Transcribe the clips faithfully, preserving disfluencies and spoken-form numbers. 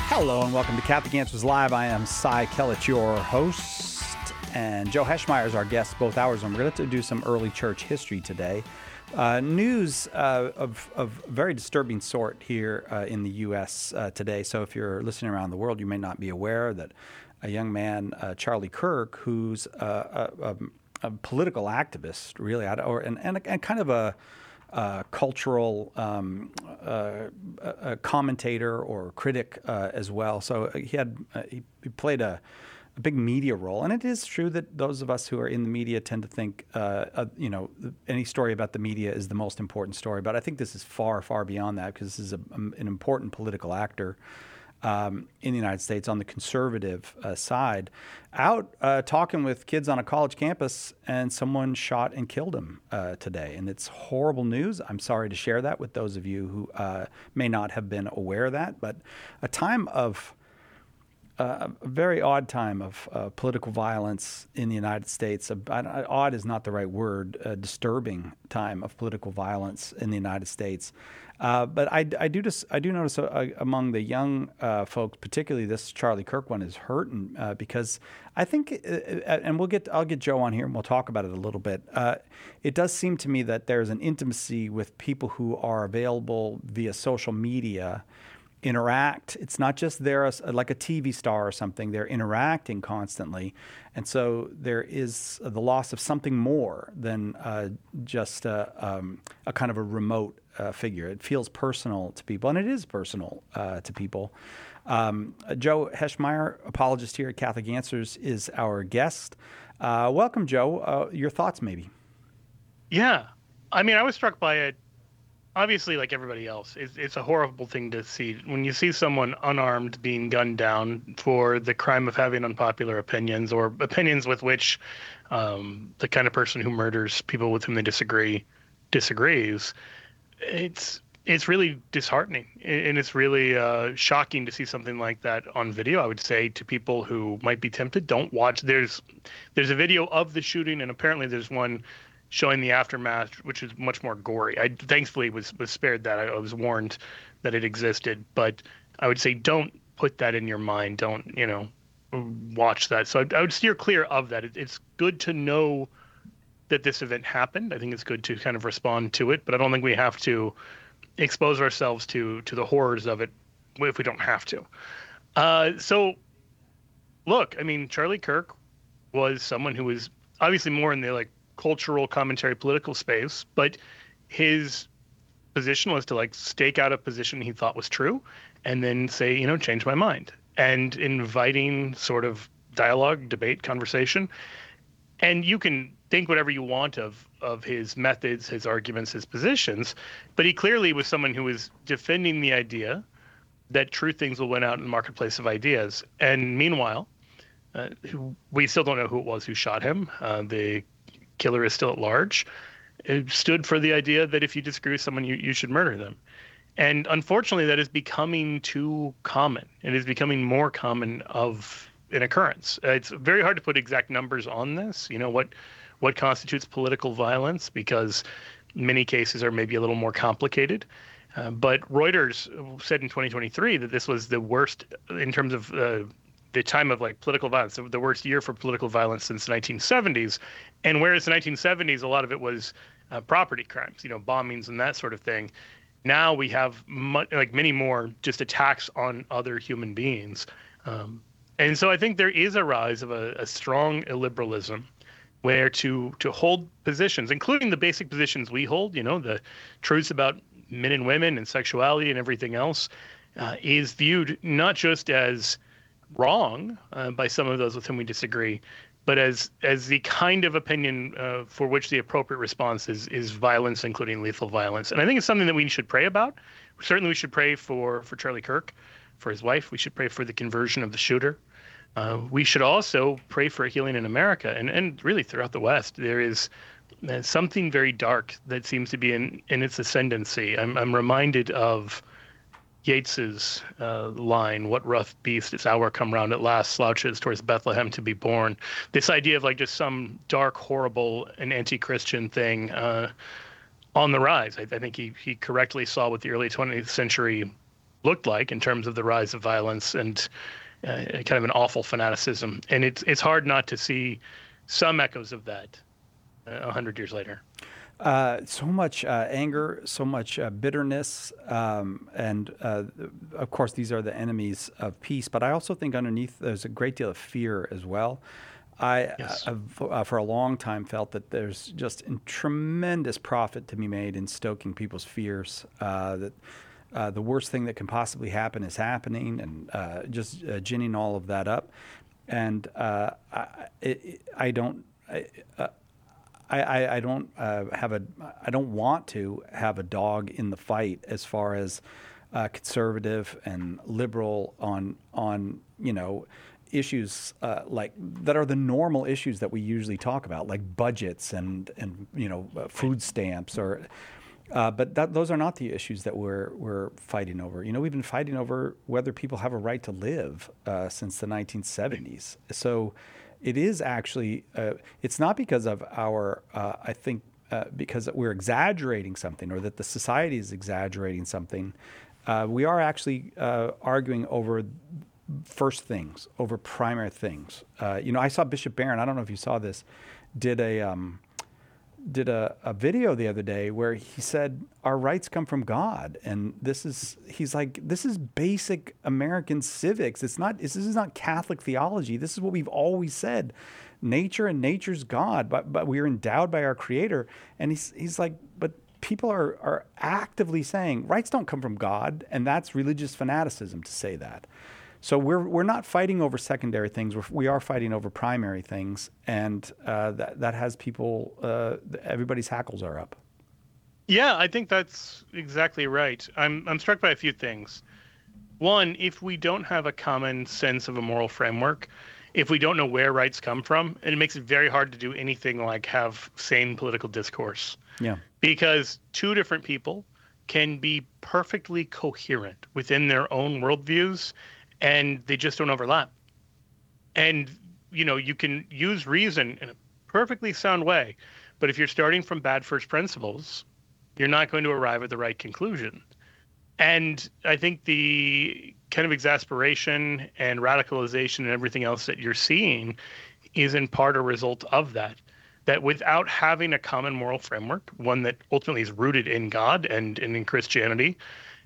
Hello and welcome to Catholic Answers Live. I am Cy Kellett, your host, and Joe Heschmeyer is our guest both hours. And we're going to do some early church history today. Uh, news uh, of, of very disturbing sort here uh, in the U S uh, today. So if you're listening around the world, you may not be aware that a young man, uh, Charlie Kirk, who's uh, a, a, a political activist, really, or and, and, and kind of a Uh, cultural um, uh, a commentator or critic uh, as well. So he had uh, he, he played a, a big media role, and it is true that those of us who are in the media tend to think uh, uh, you know any story about the media is the most important story. But I think this is far far beyond that, because this is a, an important political actor Um, in the United States on the conservative uh, side, out uh, talking with kids on a college campus, and someone shot and killed him uh, today. And it's horrible news. I'm sorry to share that with those of you who uh, may not have been aware of that. But a time of uh, a very odd time of uh, political violence in the United States. Uh, odd is not the right word. A disturbing time of political violence in the United States. Uh, but I, I do just I do notice uh, among the young uh, folks, particularly this Charlie Kirk one, is hurting uh, because I think, uh, and we'll get I'll get Joe on here and we'll talk about it a little bit. Uh, it does seem to me that there's an intimacy with people who are available via social media, interact. It's not just they're a, like a T V star or something. They're interacting constantly, and so there is the loss of something more than uh, just a, um, a kind of a remote Uh, figure. It feels personal to people, and it is personal uh, to people. Um, Joe Heschmeyer, apologist here at Catholic Answers, is our guest. Uh, welcome, Joe. Uh, your thoughts, maybe? Yeah. I mean, I was struck by it, obviously, like everybody else. It's, it's a horrible thing to see. When you see someone unarmed being gunned down for the crime of having unpopular opinions, or opinions with which um, the kind of person who murders people with whom they disagree disagrees, It's it's really disheartening, and it's really uh, shocking to see something like that on video. I would say to people who might be tempted, don't watch. There's there's a video of the shooting, and apparently there's one showing the aftermath, which is much more gory. I thankfully was was spared that. I, I was warned that it existed, but I would say don't put that in your mind. Don't you know watch that. So I, I would steer clear of that. It, it's good to know that this event happened. I think it's good to kind of respond to it, but I don't think we have to expose ourselves to to the horrors of it if we don't have to. Uh, so, look, I mean, Charlie Kirk was someone who was obviously more in the like cultural commentary, political space, but his position was to like stake out a position he thought was true, and then say, you know, change my mind, and inviting sort of dialogue, debate, conversation. And you can think whatever you want of of his methods, his arguments, his positions, but he clearly was someone who was defending the idea that true things will win out in the marketplace of ideas. And meanwhile, uh, we still don't know who it was who shot him. Uh, the killer is still at large. It stood for the idea that if you disagree with someone, you, you should murder them. And unfortunately, that is becoming too common. It is becoming more common of an occurrence. Uh, it's very hard to put exact numbers on this. You know, what what constitutes political violence, because many cases are maybe a little more complicated. Uh, but Reuters said in twenty twenty-three that this was the worst in terms of uh, the time of like political violence, the worst year for political violence since the nineteen seventies. And whereas the nineteen seventies, a lot of it was uh, property crimes, you know, bombings and that sort of thing. Now we have much, like many more just attacks on other human beings. Um, And so I think there is a rise of a, a strong illiberalism where to to hold positions, including the basic positions we hold, you know, the truths about men and women and sexuality and everything else, uh, is viewed not just as wrong uh, by some of those with whom we disagree, but as as the kind of opinion uh, for which the appropriate response is is violence, including lethal violence. And I think it's something that we should pray about. Certainly we should pray for, for Charlie Kirk, for his wife. We should pray for the conversion of the shooter. Uh, we should also pray for a healing in America and, and really throughout the West. There is uh, something very dark that seems to be in, in its ascendancy. I'm, I'm reminded of Yeats's uh, line, "What rough beast its hour come round at last slouches towards Bethlehem to be born." This idea of like just some dark, horrible, and anti-Christian thing uh, on the rise. I, I think he he correctly saw what the early twentieth century looked like in terms of the rise of violence and uh, kind of an awful fanaticism. And it's it's hard not to see some echoes of that a hundred years later. Uh, so much uh, anger, so much uh, bitterness, um, and uh, of course these are the enemies of peace. But I also think underneath there's a great deal of fear as well. I Yes. have, uh, for a long time felt that there's just a tremendous profit to be made in stoking people's fears. Uh, that uh, the worst thing that can possibly happen is happening, and uh, just uh, ginning all of that up. And uh, I, it, I don't. I, uh, I, I, I don't uh, have a I don't want to have a dog in the fight as far as uh, conservative and liberal on on you know issues uh, like that are the normal issues that we usually talk about, like budgets and and you know uh, food stamps or uh, but that, those are not the issues that we're we're fighting over. You know, we've been fighting over whether people have a right to live uh, since the nineteen seventies. So. It is actually, uh, it's not because of our, uh, I think, uh, because we're exaggerating something or that the society is exaggerating something. Uh, we are actually uh, arguing over first things, over primary things. Uh, you know, I saw Bishop Barron, I don't know if you saw this, did a, um, did a, a video the other day where he said our rights come from God, and this is he's like this is basic American civics. It's not this is not Catholic theology. This is what we've always said: nature and nature's God, but but we are endowed by our Creator. And he's he's like, but people are are actively saying rights don't come from God, and that's religious fanaticism to say that. So we're we're not fighting over secondary things. We're, we are fighting over primary things, and uh, that that has people. Uh, everybody's hackles are up. Yeah, I think that's exactly right. I'm I'm struck by a few things. One, if we don't have a common sense of a moral framework, if we don't know where rights come from, and it makes it very hard to do anything like have sane political discourse. Yeah. Because two different people can be perfectly coherent within their own worldviews, and they just don't overlap. And, you know, you can use reason in a perfectly sound way, but if you're starting from bad first principles, you're not going to arrive at the right conclusion. And I think the kind of exasperation and radicalization and everything else that you're seeing is in part a result of that. That without having a common moral framework, one that ultimately is rooted in God and, and in Christianity,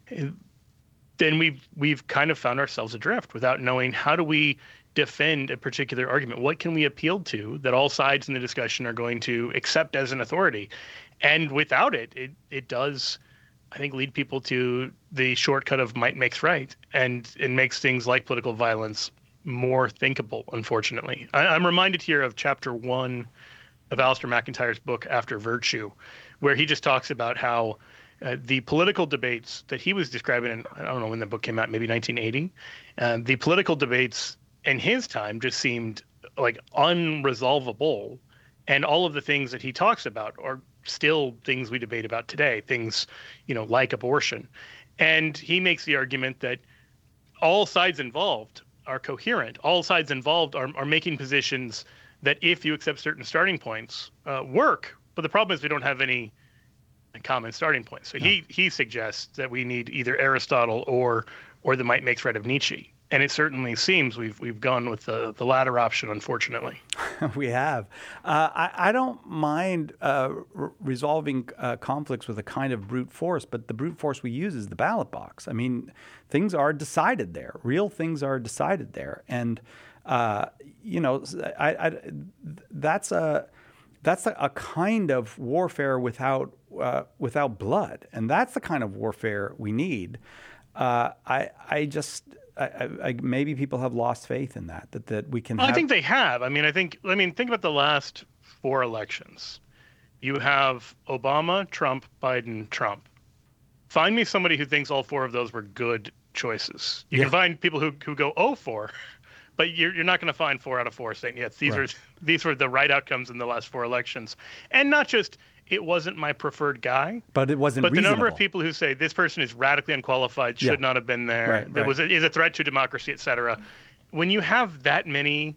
then we've we've kind of found ourselves adrift without knowing how do we defend a particular argument. What can we appeal to that all sides in the discussion are going to accept as an authority? And without it, it it does, I think, lead people to the shortcut of might makes right, and it makes things like political violence more thinkable, unfortunately. I, I'm reminded here of chapter one of Alistair McIntyre's book, After Virtue, where he just talks about how uh, the political debates that he was describing, in, I don't know when the book came out, maybe nineteen eighty, uh, the political debates in his time just seemed like unresolvable. And all of the things that he talks about are still things we debate about today, things, you know, like abortion. And he makes the argument that all sides involved are coherent. All sides involved are, are making positions that, if you accept certain starting points, uh, work. But the problem is we don't have any common starting points. So no. he he suggests that we need either Aristotle or or the might makes right of Nietzsche. And it certainly seems we've we've gone with the, the latter option, unfortunately. We have. Uh, I, I don't mind uh, r- resolving uh, conflicts with a kind of brute force, but the brute force we use is the ballot box. I mean, things are decided there. Real things are decided there. And, uh, you know, I, I, that's a that's a, a kind of warfare without uh, without blood. And that's the kind of warfare we need. Uh, I I just... I, I, maybe people have lost faith in that, that, that we can well, have... I think they have. I mean, I think, I mean, think about the last four elections. You have Obama, Trump, Biden, Trump. Find me somebody who thinks all four of those were good choices. You yeah. can find people who, who go oh four, but you're, you're not going to find four out of four saying, yes, these, right. are, these were the right outcomes in the last four elections. And not just... it wasn't my preferred guy, but it wasn't. But reasonable. The number of people who say this person is radically unqualified, should yeah. not have been there, right, that right. was a, is a threat to democracy, et cetera. When you have that many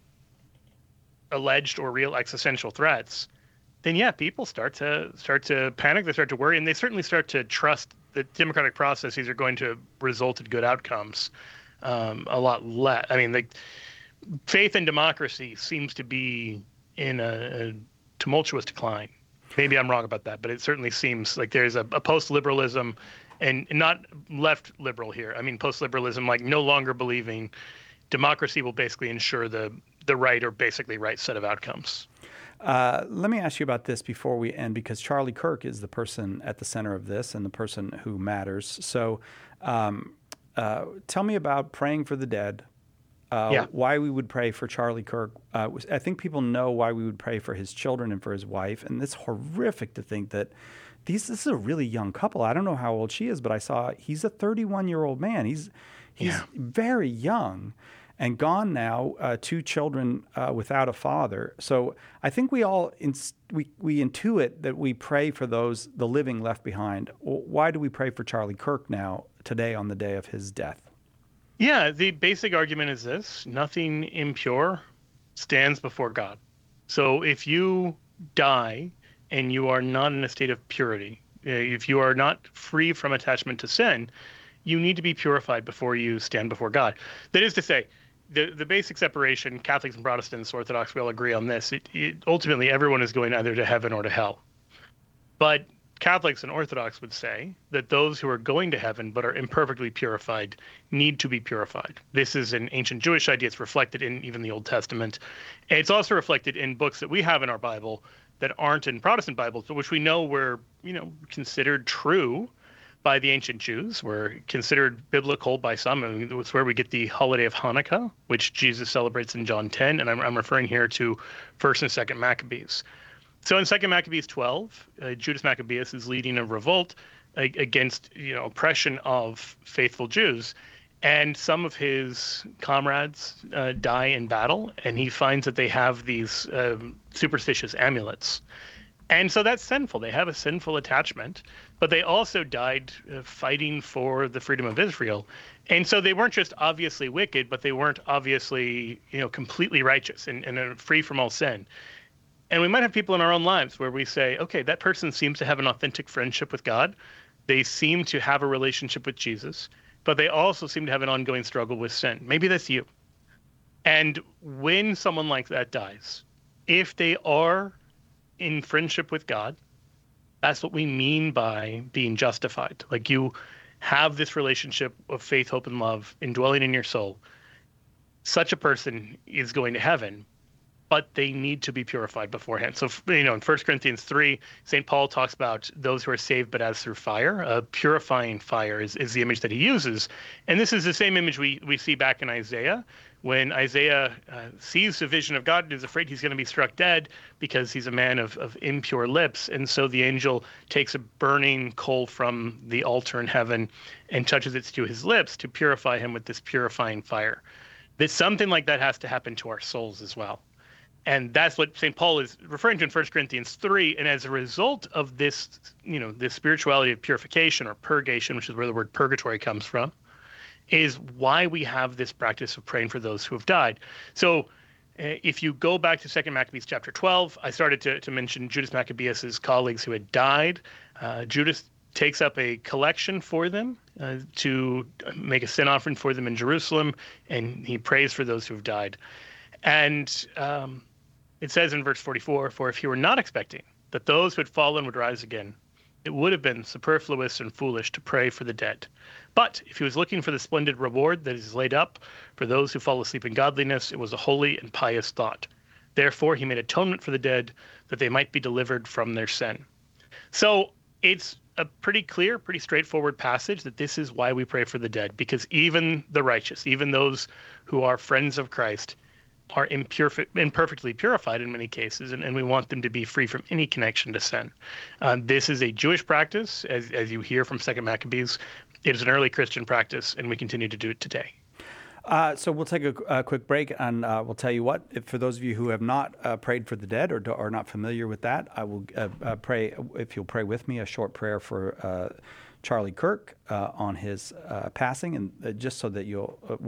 alleged or real existential threats, then yeah, people start to start to panic. They start to worry, and they certainly start to trust the democratic processes are going to result in good outcomes, um, a lot less. I mean, like faith in democracy seems to be in a, a tumultuous decline. Maybe I'm wrong about that, but it certainly seems like there's a, a post-liberalism, and not left liberal here. I mean, post-liberalism, like no longer believing democracy will basically ensure the the right or basically right set of outcomes. Uh, let me ask you about this before we end, because Charlie Kirk is the person at the center of this and the person who matters. So um, uh, tell me about praying for the dead, uh, yeah. why we would pray for Charlie Kirk. Uh, I think people know why we would pray for his children and for his wife. And it's horrific to think that these, this is a really young couple. I don't know how old she is, but I saw he's a thirty-one-year-old man. He's, he's yeah. very young. And gone now, uh, two children uh, without a father. So I think we all ins- we we intuit that we pray for those the living left behind. Why do we pray for Charlie Kirk now today on the day of his death? Yeah, the basic argument is this: nothing impure stands before God. So if you die and you are not in a state of purity, if you are not free from attachment to sin, you need to be purified before you stand before God. That is to say, the the basic separation, Catholics and Protestants, Orthodox, we all agree on this. It, it, ultimately, everyone is going either to heaven or to hell. But Catholics and Orthodox would say that those who are going to heaven but are imperfectly purified need to be purified. This is an ancient Jewish idea. It's reflected in even the Old Testament. And it's also reflected in books that we have in our Bible that aren't in Protestant Bibles, but which we know were, you know, considered true by the ancient Jews, were considered biblical by some. I mean, it's where we get the holiday of Hanukkah, which Jesus celebrates in John ten, and I'm, I'm referring here to First and Second Maccabees. So in Second Maccabees twelve, uh, Judas Maccabeus is leading a revolt uh, against, you know, oppression of faithful Jews, and some of his comrades uh, die in battle, and he finds that they have these um, superstitious amulets. And so that's sinful. They have a sinful attachment, but they also died uh, fighting for the freedom of Israel. And so they weren't just obviously wicked, but they weren't obviously, you know, completely righteous and, and uh, free from all sin. And we might have people in our own lives where we say, okay, that person seems to have an authentic friendship with God. They seem to have a relationship with Jesus, but they also seem to have an ongoing struggle with sin. Maybe that's you. And when someone like that dies, if they are in friendship with God, that's what we mean by being justified. Like, you have this relationship of faith, hope, and love indwelling in your soul. Such a person is going to heaven, but they need to be purified beforehand. So, you know, in First Corinthians three, Saint Paul talks about those who are saved, but as through fire. A purifying fire is, is the image that he uses. And this is the same image we, we see back in Isaiah. When Isaiah uh, sees the vision of God and is afraid he's going to be struck dead because he's a man of, of impure lips. And so the angel takes a burning coal from the altar in heaven and touches it to his lips to purify him with this purifying fire. That something like that has to happen to our souls as well. And that's what Saint Paul is referring to in First Corinthians three. And as a result of this, you know, this spirituality of purification or purgation, which is where the word purgatory comes from, is why we have this practice of praying for those who have died. So uh, if you go back to Second Maccabees chapter twelve, I started to, to mention Judas Maccabeus' colleagues who had died. Uh, Judas takes up a collection for them uh, to make a sin offering for them in Jerusalem, and he prays for those who have died. And um, it says in verse forty-four, "For if he were not expecting that those who had fallen would rise again, it would have been superfluous and foolish to pray for the dead. But if he was looking for the splendid reward that is laid up for those who fall asleep in godliness, it was a holy and pious thought. Therefore, he made atonement for the dead that they might be delivered from their sin." So it's a pretty clear, pretty straightforward passage that this is why we pray for the dead, because even the righteous, even those who are friends of Christ, are impure, imperfectly purified in many cases, and, and we want them to be free from any connection to sin. Um, this is a Jewish practice, as, as you hear from Second Maccabees. It is an early Christian practice, and we continue to do it today. Uh, so we'll take a, a quick break, and uh, we'll tell you what, if, for those of you who have not uh, prayed for the dead or do, are not familiar with that, I will uh, uh, pray, if you'll pray with me, a short prayer for uh, Charlie Kirk uh, on his uh, passing, and uh, just so that you'll uh, will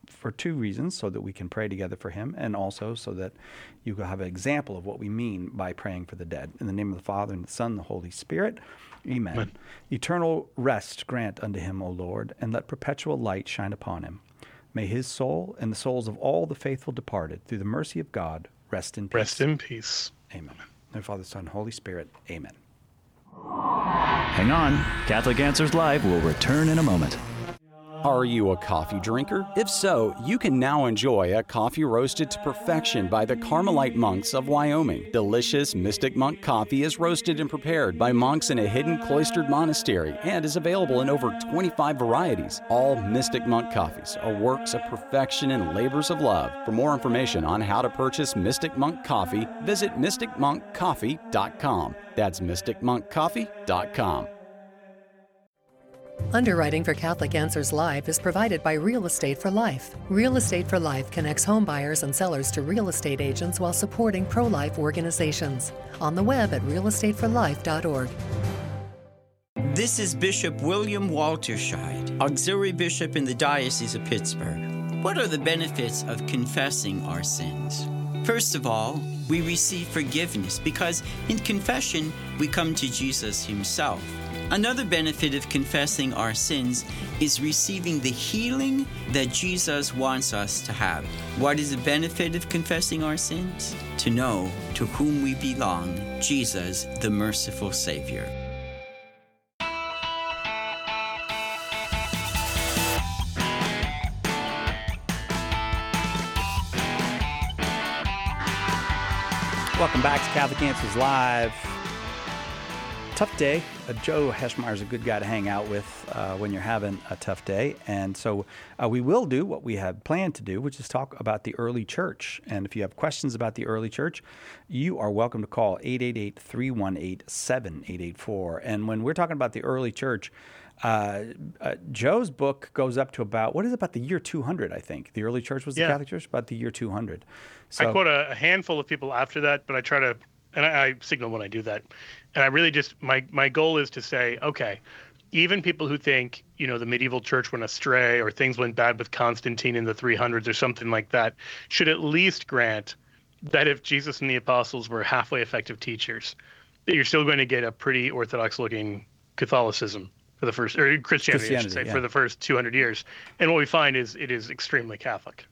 for two reasons, so that we can pray together for him, and also so that you will have an example of what we mean by praying for the dead. In the name of the Father, and the Son, and the Holy Spirit, amen. Amen. Eternal rest grant unto him, O Lord, and let perpetual light shine upon him. May his soul and the souls of all the faithful departed, through the mercy of God, rest in peace. Rest in peace. Amen. In the Father, Son, and Holy Spirit, amen. Hang on. Catholic Answers Live will return in a moment. Are you a coffee drinker? If so, you can now enjoy a coffee roasted to perfection by the Carmelite monks of Wyoming. Delicious Mystic Monk coffee is roasted and prepared by monks in a hidden cloistered monastery and is available in over twenty-five varieties. All Mystic Monk coffees are works of perfection and labors of love. For more information on how to purchase Mystic Monk coffee, visit mystic monk coffee dot com. That's mystic monk coffee dot com. Underwriting for Catholic Answers Live is provided by Real Estate for Life. Real Estate for Life connects home buyers and sellers to real estate agents while supporting pro-life organizations. On the web at real estate for life dot org. This is Bishop William Walterscheid, Auxiliary Bishop in the Diocese of Pittsburgh. What are the benefits of confessing our sins? First of all, we receive forgiveness because in confession we come to Jesus himself. Another benefit of confessing our sins is receiving the healing that Jesus wants us to have. What is the benefit of confessing our sins? To know to whom we belong, Jesus, the merciful Savior. Welcome back to Catholic Answers Live. Tough day. Uh, Joe Heschmeyer is a good guy to hang out with uh, when you're having a tough day. And so uh, we will do what we had planned to do, which is talk about the early church. And if you have questions about the early church, you are welcome to call eight eight eight, three one eight, seven eight eight four. And when we're talking about the early church, uh, uh, Joe's book goes up to about, what is it, about the year two hundred, I think. The early church was the yeah. Catholic Church, about the year two hundred. So, I quote a, a handful of people after that, but I try to, and I, I signal when I do that. And I really just, my, my goal is to say, okay, even people who think, you know, the medieval church went astray or things went bad with Constantine in the three hundreds or something like that, should at least grant that if Jesus and the apostles were halfway effective teachers, that you're still going to get a pretty orthodox looking Catholicism for the first, or Christianity, Christianity I should say, yeah. for the first two hundred years. And what we find is it is extremely Catholic.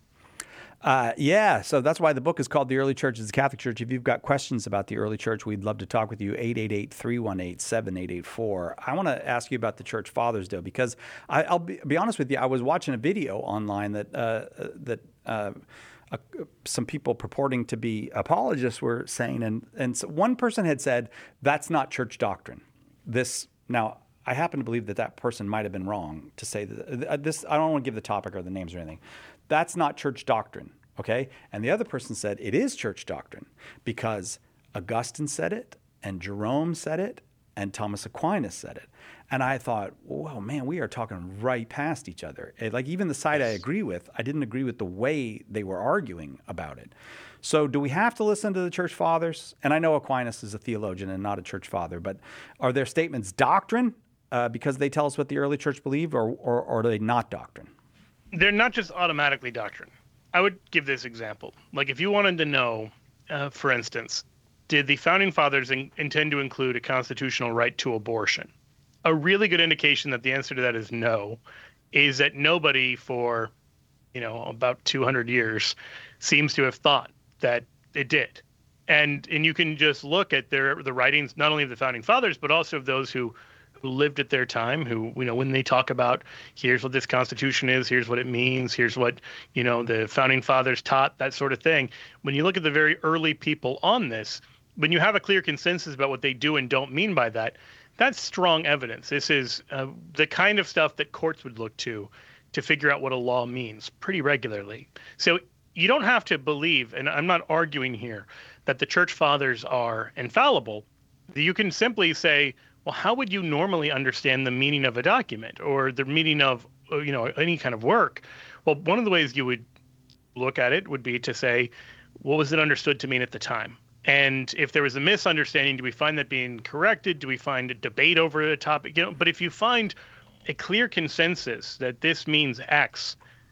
Uh, yeah, so that's why the book is called The Early Church is the Catholic Church. If you've got questions about the early church, we'd love to talk with you, eight eight eight, three one eight, seven eight eight four. I want to ask you about the Church Fathers, though, because I, I'll be, be honest with you, I was watching a video online that uh, that uh, uh, some people purporting to be apologists were saying, and, and so one person had said, that's not church doctrine. This, now, I happen to believe that that person might have been wrong to say that. This, I don't want to give the topic or the names or anything. That's not church doctrine, okay? And the other person said it is church doctrine because Augustine said it, and Jerome said it, and Thomas Aquinas said it. And I thought, whoa, man, we are talking right past each other. Like even the side I agree with, I didn't agree with the way they were arguing about it. So do we have to listen to the church fathers? And I know Aquinas is a theologian and not a church father, but are their statements doctrine uh, because they tell us what the early church believed, or, or, or are they not doctrine? They're not just automatically doctrine. I would give this example. Like if you wanted to know, uh, for instance, did the founding fathers in, intend to include a constitutional right to abortion? A really good indication that the answer to that is no, is that nobody for, you know, about two hundred years seems to have thought that it did. And and you can just look at their the writings, not only of the founding fathers, but also of those who who lived at their time, who, you know, when they talk about here's what this Constitution is, here's what it means, here's what, you know, the founding fathers taught, that sort of thing. When you look at the very early people on this, when you have a clear consensus about what they do and don't mean by that, that's strong evidence. This is uh, the kind of stuff that courts would look to to figure out what a law means pretty regularly. So you don't have to believe, and I'm not arguing here, that the church fathers are infallible. You can simply say, well, how would you normally understand the meaning of a document or the meaning of, you know, any kind of work? Well, one of the ways you would look at it would be to say, what was it understood to mean at the time? And if there was a misunderstanding, do we find that being corrected? Do we find a debate over a topic? You know, but if you find a clear consensus that this means X,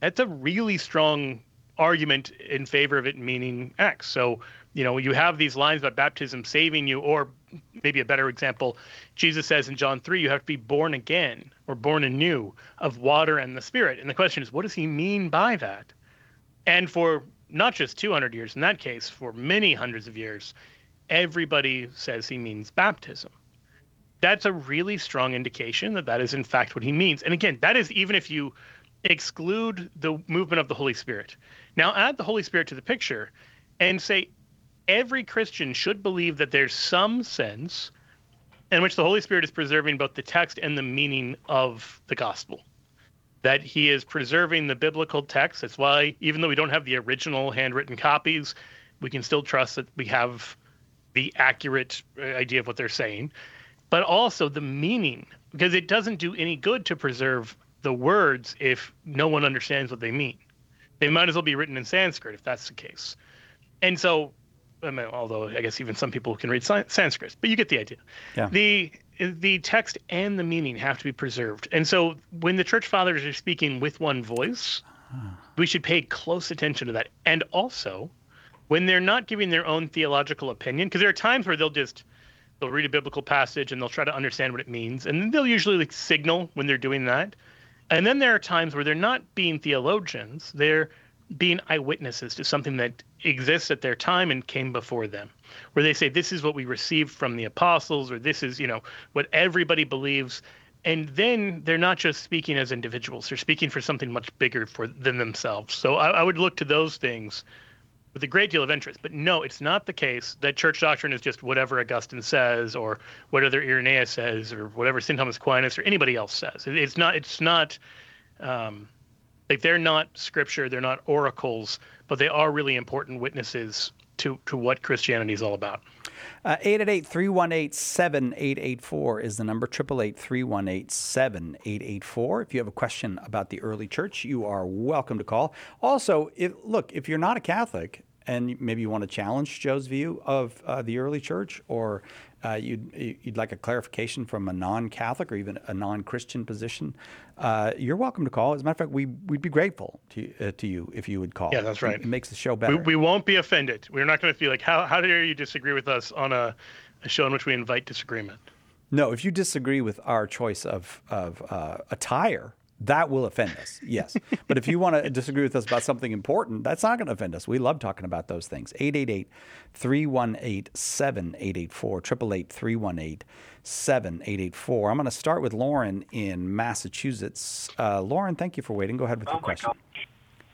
That's a really strong argument in favor of it meaning X. So, you know, you have these lines about baptism saving you, or maybe a better example, Jesus says in John three, you have to be born again or born anew of water and the Spirit. And the question is, what does he mean by that? And for not just two hundred years, in that case, for many hundreds of years, everybody says he means baptism. That's a really strong indication that that is in fact what he means. And again, that is even if you exclude the movement of the Holy Spirit. Now add the Holy Spirit to the picture and say every Christian should believe that there's some sense in which the Holy Spirit is preserving both the text and the meaning of the gospel. That he is preserving the biblical text. That's why even though we don't have the original handwritten copies, we can still trust that we have the accurate idea of what they're saying. But also the meaning, because it doesn't do any good to preserve the words if no one understands what they mean. They might as well be written in Sanskrit if that's the case. And so, I mean, although I guess even some people can read Sanskrit, but you get the idea. Yeah. The the text and the meaning have to be preserved. And so when the church fathers are speaking with one voice, we should pay close attention to that. And also, when they're not giving their own theological opinion, because there are times where they'll just they'll read a biblical passage and they'll try to understand what it means, and they'll usually like signal when they're doing that. And then there are times where they're not being theologians, they're being eyewitnesses to something that exists at their time and came before them, where they say, this is what we received from the apostles, or this is, you know, what everybody believes. And then they're not just speaking as individuals, they're speaking for something much bigger for than themselves. So I, I would look to those things with a great deal of interest. But no, it's not the case that church doctrine is just whatever Augustine says or whatever Irenaeus says or whatever Saint Thomas Aquinas or anybody else says. It, it's not, it's not, um, like they're not scripture, they're not oracles, but they are really important witnesses to, to what Christianity is all about. Uh, eight eight eight, three one eight, seven eight eight four is the number, eight eight eight, three one eight, seven eight eight four. If you have a question about the early church, you are welcome to call. Also, if, look, if you're not a Catholic and maybe you want to challenge Joe's view of uh, the early church, or uh, you'd, you'd like a clarification from a non-Catholic or even a non-Christian position, uh, you're welcome to call. As a matter of fact, we, we'd be grateful to, uh, to you if you would call. Yeah, that's right. It, it makes the show better. We, we won't be offended. We're not going to be like, how, how dare you disagree with us on a, a show in which we invite disagreement? No, if you disagree with our choice of, of uh, attire, that will offend us, yes. But if you want to disagree with us about something important, that's not going to offend us. We love talking about those things. eight eight eight, three one eight, seven eight eight four, eight eight eight, three one eight, seven eight eight four. I'm going to start with Lauren in Massachusetts. Uh, Lauren, thank you for waiting. Go ahead with oh your question. Gosh.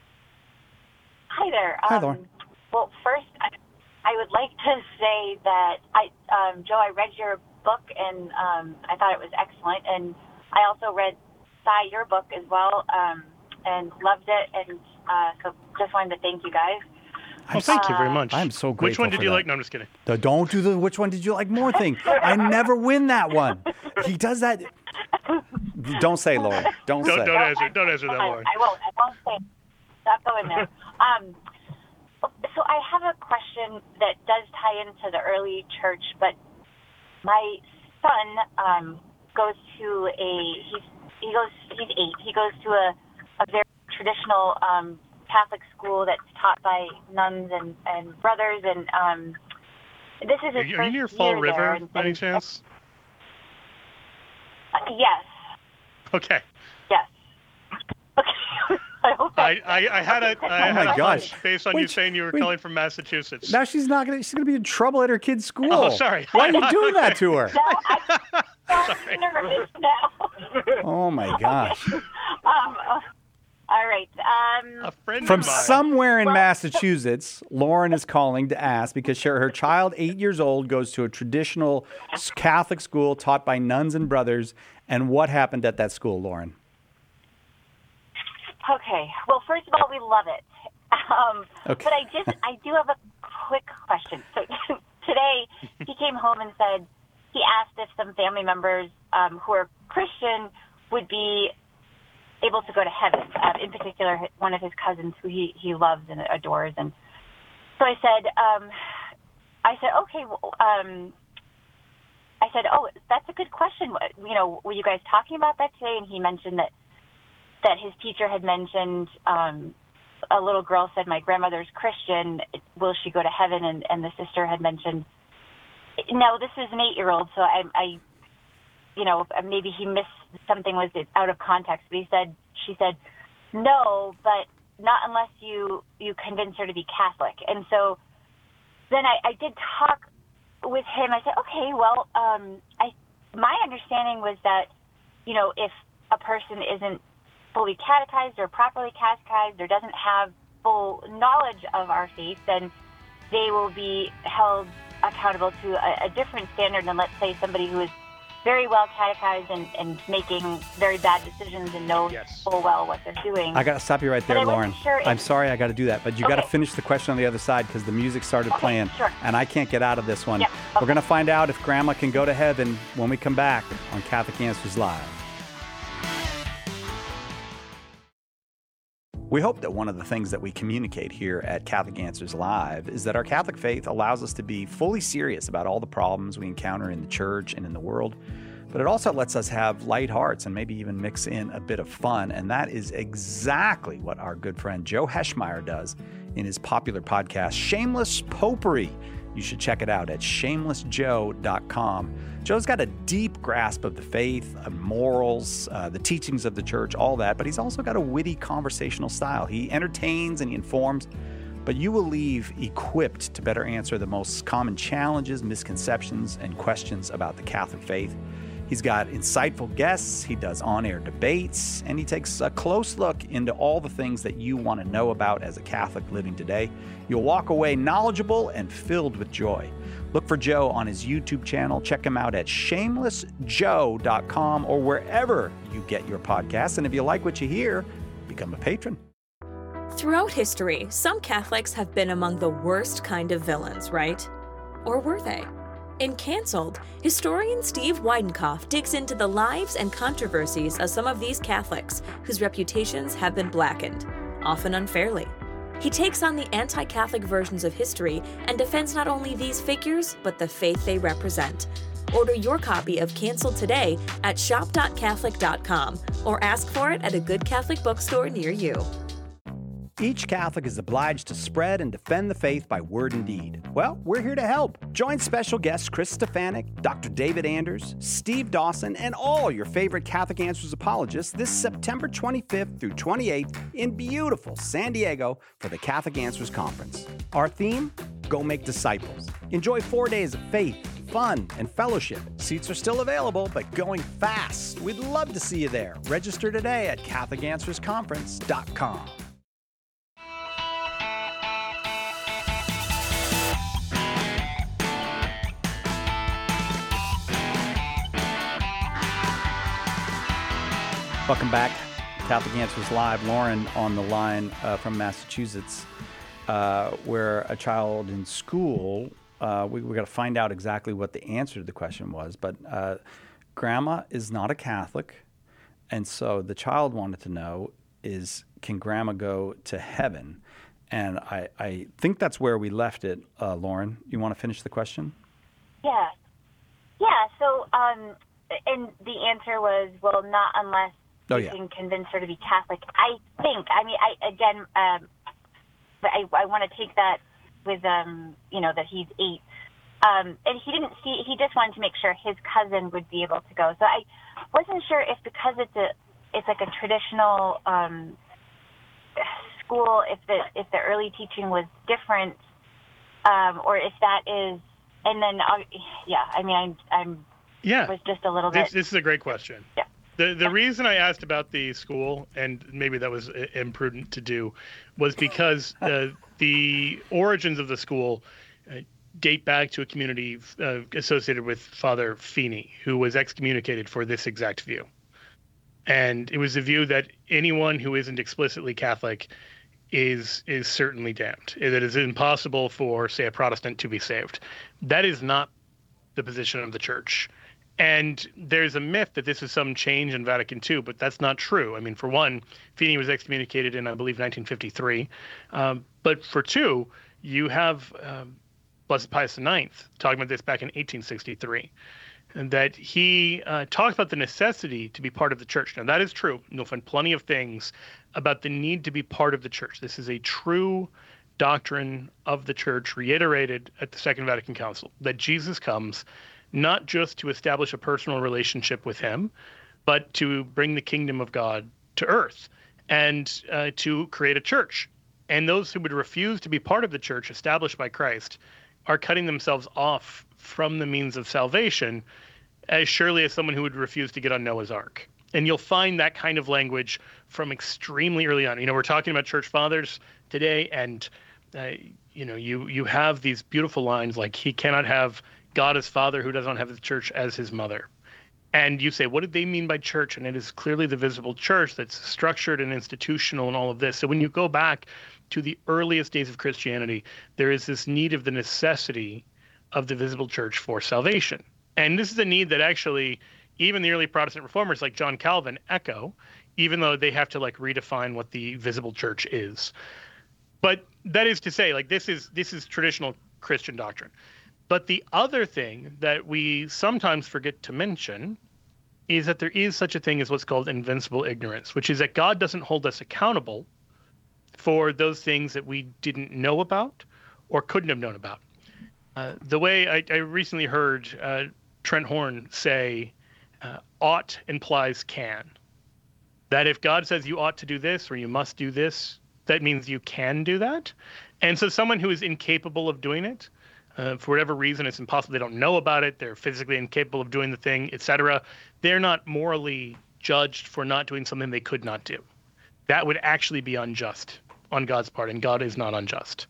Hi there. Hi, um, Lauren. Well, first, I, I would like to say that, I, um, Joe, I read your book, and um, I thought it was excellent. And I also read your book as well, um, and loved it, and uh, so just wanted to thank you guys. Oh, thank uh, you very much. I'm so grateful. Which one did for you that. like? No, I'm just kidding. The, don't do the which one did you like more thing. I never win that one. He does that. Don't say, Lauren. Don't, don't say. Don't answer. Don't answer that, Lauren. I won't. I won't say. Stop going there. Um, so I have a question that does tie into the early church, but my son um, goes to a he's He goes. He's eight. He goes to a, a very traditional um, Catholic school that's taught by nuns and, and brothers. And um, this is his Are you, first are you near Fall year River, there, and, by any and, chance? Uh, yes. Okay. Yes. Okay. I hope I, I, I had a I Oh had my a gosh. hunch based on Wait, you saying you were wait. calling from Massachusetts. Now she's not gonna. She's gonna be in trouble at her kid's school. Oh, sorry. Why are you doing that to her? No, I'm so nervous now. Oh my gosh. um, uh, all right. Um, A friend From of mine. somewhere in Well- Massachusetts, Lauren is calling to ask because her, her child, eight years old, goes to a traditional Catholic school taught by nuns and brothers. And what happened at that school, Lauren? Okay. Well, first of all, we love it. Um, Okay. But I just, I do have a quick question. So today, he came home and said, he asked if some family members um, who are Christian would be able to go to heaven. Uh, in particular, one of his cousins who he, he loves and adores. And so I said, um, I said, okay, well, um, I said, oh, that's a good question. You know, were you guys talking about that today? And he mentioned that that his teacher had mentioned. Um, a little girl said, "My grandmother's Christian. Will she go to heaven?" And, and the sister had mentioned, "No, this is an eight-year-old." So I, I, you know, maybe he missed something was out of context. But he said, she said, "No, but not unless you you convince her to be Catholic." And so then I, I did talk with him. I said, "Okay, well, um, I my understanding was that, you know, if a person isn't fully catechized or properly catechized or doesn't have full knowledge of our faith, then they will be held accountable to a, a different standard than, let's say, somebody who is very well catechized and, and making very bad decisions and knows Yes. full well what they're doing." I got to stop you right there, But I wasn't Lauren. sure if- I'm sorry I got to do that, but you got to Okay. finish the question on the other side because the music started Okay, playing, sure. and I can't get out of this one. Yep, We're okay. going to find out if Grandma can go to heaven when we come back on Catholic Answers Live. We hope that one of the things that we communicate here at Catholic Answers Live is that our Catholic faith allows us to be fully serious about all the problems we encounter in the church and in the world, but it also lets us have light hearts and maybe even mix in a bit of fun, and that is exactly what our good friend Joe Heschmeyer does in his popular podcast, Shameless Popery. You should check it out at shameless joe dot com. Joe's got a deep grasp of the faith, of morals, uh, the teachings of the church, all that, but he's also got a witty conversational style. He entertains and he informs, but you will leave equipped to better answer the most common challenges, misconceptions, and questions about the Catholic faith. He's got insightful guests, he does on-air debates, and he takes a close look into all the things that you want to know about as a Catholic living today. You'll walk away knowledgeable and filled with joy. Look for Joe on his YouTube channel. Check him out at shameless joe dot com or wherever you get your podcasts. And if you like what you hear, become a patron. Throughout history, some Catholics have been among the worst kind of villains, right? Or were they? In Cancelled, historian Steve Weidenkopf digs into the lives and controversies of some of these Catholics whose reputations have been blackened, often unfairly. He takes on the anti-Catholic versions of history and defends not only these figures, but the faith they represent. Order your copy of Cancelled today at shop dot catholic dot com or ask for it at a good Catholic bookstore near you. Each Catholic is obliged to spread and defend the faith by word and deed. Well, we're here to help. Join special guests Chris Stefanik, Doctor David Anders, Steve Dawson, and all your favorite Catholic Answers apologists this September twenty-fifth through twenty-eighth in beautiful San Diego for the Catholic Answers Conference. Our theme? Go make disciples. Enjoy four days of faith, fun, and fellowship. Seats are still available, but going fast. We'd love to see you there. Register today at catholic answers conference dot com. Welcome back. Catholic Answers Live. Lauren on the line uh, from Massachusetts, uh, where a child in school, uh, we, we got to find out exactly what the answer to the question was, but uh, Grandma is not a Catholic, and so the child wanted to know is, can Grandma go to heaven? And I, I think that's where we left it. Uh, Lauren, you want to finish the question? Yeah. Yeah, so, um, and the answer was, well, not unless Oh, you yeah. can convince her to be Catholic. I think, I mean, I again, um, but I, I want to take that with, um, you know, that he's eight. Um, and he didn't see, he just wanted to make sure his cousin would be able to go. So I wasn't sure if because it's a, it's like a traditional um, school, if the, if the early teaching was different, um, or if that is, and then, uh, yeah, I mean, I'm, I'm, Yeah. was just a little This, bit. this is a great question. Yeah. The the reason I asked about the school, and maybe that was imprudent to do, was because uh, the origins of the school uh, date back to a community uh, associated with Father Feeney, who was excommunicated for this exact view. And it was a view that anyone who isn't explicitly Catholic is is certainly damned. That it is impossible for, say, a Protestant to be saved. That is not the position of the Church. And there's a myth that this is some change in Vatican Two, but that's not true. I mean, for one, Feeney was excommunicated in, I believe, nineteen fifty-three. Um, but for two, you have um, Blessed Pius the Ninth talking about this back in eighteen sixty-three. and that he uh, talks about the necessity to be part of the church. Now, that is true. You'll find plenty of things about the need to be part of the church. This is a true doctrine of the church reiterated at the Second Vatican Council, that Jesus comes not just to establish a personal relationship with him, but to bring the kingdom of God to earth and uh, to create a church. And those who would refuse to be part of the church established by Christ are cutting themselves off from the means of salvation as surely as someone who would refuse to get on Noah's Ark. And you'll find that kind of language from extremely early on. You know, we're talking about church fathers today, and, uh, you know, you, you have these beautiful lines like, he cannot have God as father who does not have the church as his mother. And you say, what did they mean by church? And it is clearly the visible church that's structured and institutional and all of this. So when you go back to the earliest days of Christianity, there is this need of the necessity of the visible church for salvation. And this is a need that actually even the early Protestant reformers like John Calvin echo, even though they have to like redefine what the visible church is. But that is to say, like, this is this is traditional Christian doctrine. But the other thing that we sometimes forget to mention is that there is such a thing as what's called invincible ignorance, which is that God doesn't hold us accountable for those things that we didn't know about or couldn't have known about. Uh, the way I, I recently heard uh, Trent Horn say, uh, ought implies can. That if God says you ought to do this or you must do this, that means you can do that. And so someone who is incapable of doing it, uh, for whatever reason, it's impossible, they don't know about it, they're physically incapable of doing the thing, et cetera, they're not morally judged for not doing something they could not do. That would actually be unjust on God's part, and God is not unjust.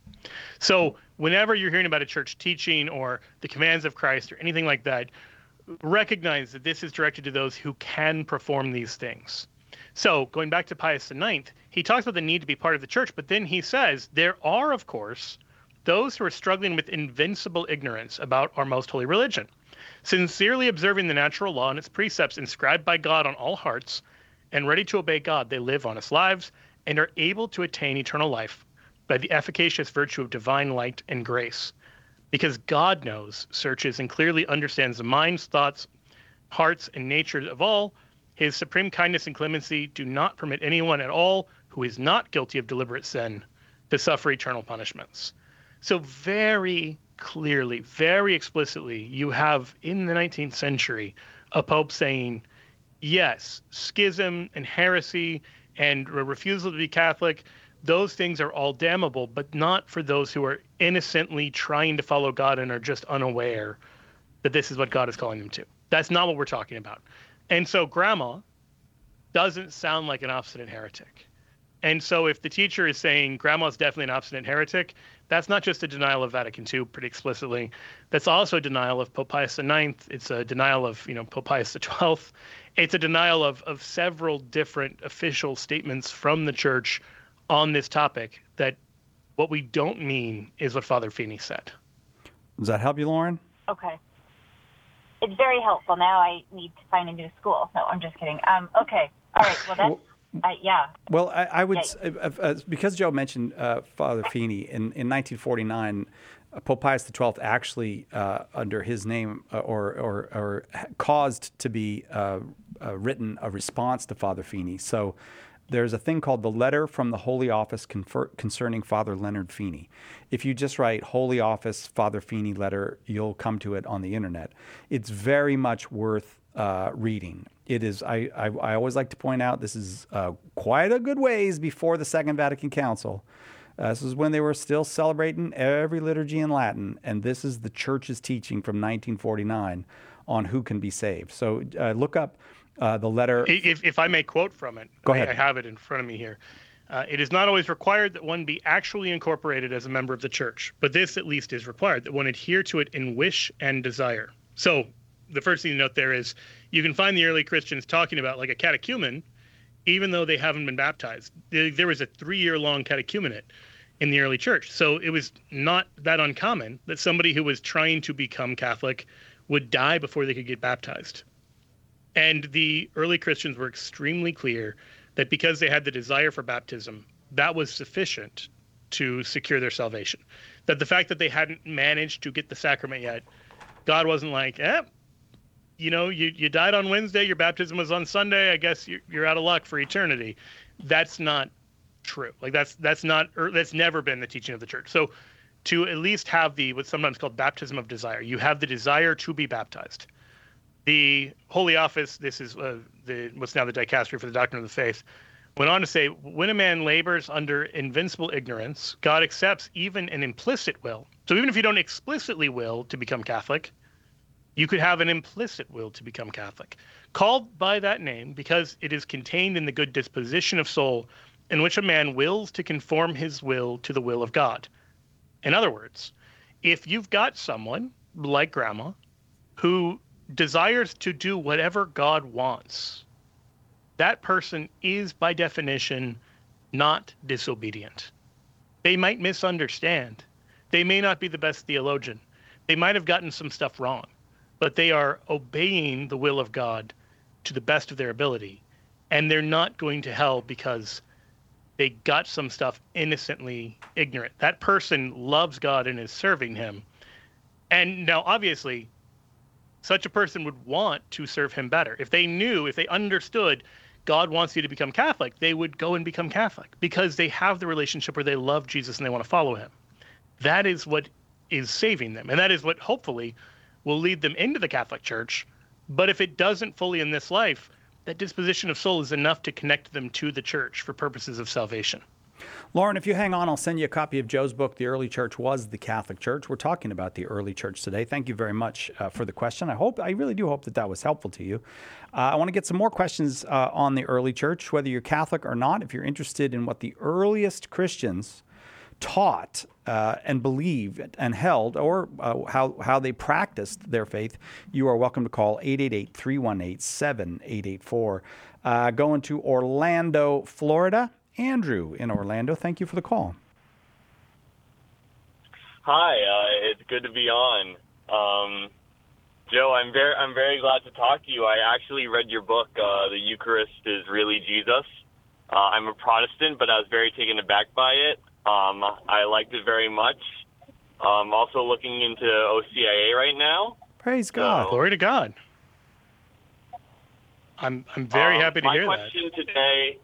So whenever you're hearing about a church teaching or the commands of Christ or anything like that, recognize that this is directed to those who can perform these things. So going back to Pius the Ninth, he talks about the need to be part of the church, but then he says there are, of course, those who are struggling with invincible ignorance about our most holy religion. Sincerely observing the natural law and its precepts inscribed by God on all hearts and ready to obey God, they live honest lives and are able to attain eternal life by the efficacious virtue of divine light and grace. Because God knows, searches, and clearly understands the minds, thoughts, hearts, and natures of all, his supreme kindness and clemency do not permit anyone at all who is not guilty of deliberate sin to suffer eternal punishments. So very clearly, very explicitly, you have in the nineteenth century a pope saying, yes, schism and heresy and a refusal to be Catholic, those things are all damnable, but not for those who are innocently trying to follow God and are just unaware that this is what God is calling them to. That's not what we're talking about. And so grandma doesn't sound like an obstinate heretic. And so if the teacher is saying grandma's definitely an obstinate heretic, that's not just a denial of Vatican Two pretty explicitly. That's also a denial of Pope Pius the Ninth. It's a denial of, you know, Pope Pius the Twelfth. It's a denial of, of several different official statements from the church on this topic, that what we don't mean is what Father Feeney said. Does that help you, Lauren? Okay. It's very helpful. Now I need to find a new school. No, I'm just kidding. Um, okay. All right. Well, that's, uh, yeah. Well, I, I would, yeah. uh, uh, because Joe mentioned uh, Father Feeney, in, in nineteen forty-nine, uh, Pope Pius the Twelfth actually, uh, under his name, uh, or, or, or caused to be uh, uh, written a response to Father Feeney. So there's a thing called the Letter from the Holy Office confer- concerning Father Leonard Feeney. If you just write Holy Office Father Feeney letter, you'll come to it on the internet. It's very much worth uh, reading. It is. I, I I always like to point out this is uh, quite a good ways before the Second Vatican Council. Uh, this is when they were still celebrating every liturgy in Latin, and this is the Church's teaching from nineteen forty-nine on who can be saved. So uh, look up. Uh, the letter. If, if I may quote from it, Go ahead. I, I have it in front of me here. Uh, it is not always required that one be actually incorporated as a member of the church, but this at least is required, that one adhere to it in wish and desire. So the first thing to note there is you can find the early Christians talking about like a catechumen, even though they haven't been baptized. There, there was a three-year-long catechumenate in the early church. So it was not that uncommon that somebody who was trying to become Catholic would die before they could get baptized. And the early Christians were extremely clear that because they had the desire for baptism, that was sufficient to secure their salvation. That the fact that they hadn't managed to get the sacrament yet, God wasn't like, eh, you know, you, you died on Wednesday, your baptism was on Sunday, I guess you're, you're out of luck for eternity. That's not true. Like that's that's not or that's never been the teaching of the church. So to at least have the what's sometimes called baptism of desire, you have the desire to be baptized. The Holy Office, this is uh, the what's now the dicastery for the doctrine of the faith, went on to say, when a man labors under invincible ignorance, God accepts even an implicit will. So even if you don't explicitly will to become Catholic, you could have an implicit will to become Catholic, called by that name because it is contained in the good disposition of soul in which a man wills to conform his will to the will of God. In other words, if you've got someone like Grandma who desires to do whatever God wants, that person is by definition not disobedient. They might misunderstand. They may not be the best theologian. They might have gotten some stuff wrong, but they are obeying the will of God to the best of their ability. And they're not going to hell because they got some stuff innocently ignorant. That person loves God and is serving him. And now, obviously, such a person would want to serve him better. If they knew, if they understood God wants you to become Catholic, they would go and become Catholic because they have the relationship where they love Jesus and they want to follow him. That is what is saving them. And that is what hopefully will lead them into the Catholic Church. But if it doesn't fully in this life, that disposition of soul is enough to connect them to the church for purposes of salvation. Lauren, if you hang on, I'll send you a copy of Joe's book, The Early Church Was the Catholic Church. We're talking about the early church today. Thank you very much uh, for the question. I hope, I really do hope that that was helpful to you. Uh, I want to get some more questions uh, on the early church, whether you're Catholic or not. If you're interested in what the earliest Christians taught uh, and believed and held, or uh, how, how they practiced their faith, you are welcome to call eight eight eight, three one eight, seven eight eight four. Uh, going to Orlando, Florida. Andrew in Orlando, thank you for the call. Hi, uh, it's good to be on. Um, Joe, I'm very, I'm very glad to talk to you. I actually read your book, uh, The Eucharist is Really Jesus. Uh, I'm a Protestant, but I was very taken aback by it. Um, I liked it very much. I'm also looking into O C I A right now. Praise God. So, glory to God. I'm I'm very um, happy to hear that. My question today...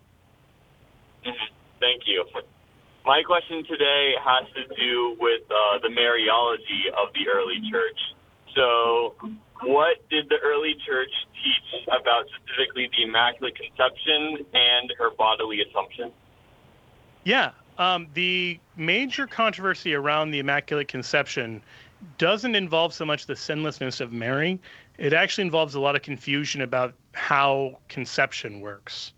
Thank you. My question today has to do with uh, the Mariology of the early church. So what did the early church teach about specifically the Immaculate Conception and her bodily assumption? Yeah, um, the major controversy around the Immaculate Conception doesn't involve so much the sinlessness of Mary. It actually involves a lot of confusion about how conception works.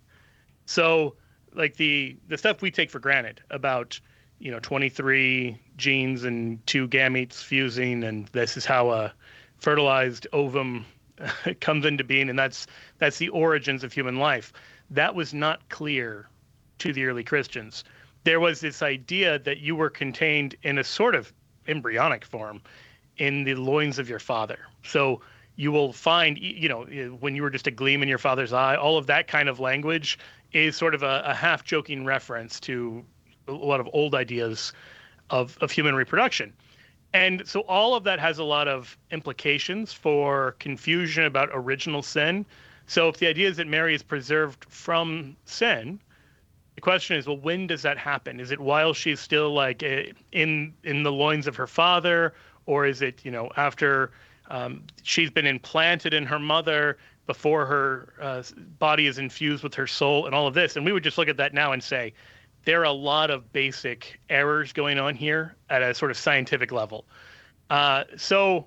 So like the, the stuff we take for granted about, you know, twenty-three genes and two gametes fusing, and this is how a fertilized ovum comes into being, and that's that's the origins of human life. That was not clear to the early Christians. There was this idea that you were contained in a sort of embryonic form in the loins of your father. So you will find, you know, when you were just a gleam in your father's eye, all of that kind of language is sort of a, a half-joking reference to a lot of old ideas of, of human reproduction. And so all of that has a lot of implications for confusion about original sin. So if the idea is that Mary is preserved from sin, the question is, well, when does that happen? Is it while she's still like in in the loins of her father, or is it, you know, after um, she's been implanted in her mother, before her uh, body is infused with her soul and all of this? And we would just look at that now and say, there are a lot of basic errors going on here at a sort of scientific level. Uh, so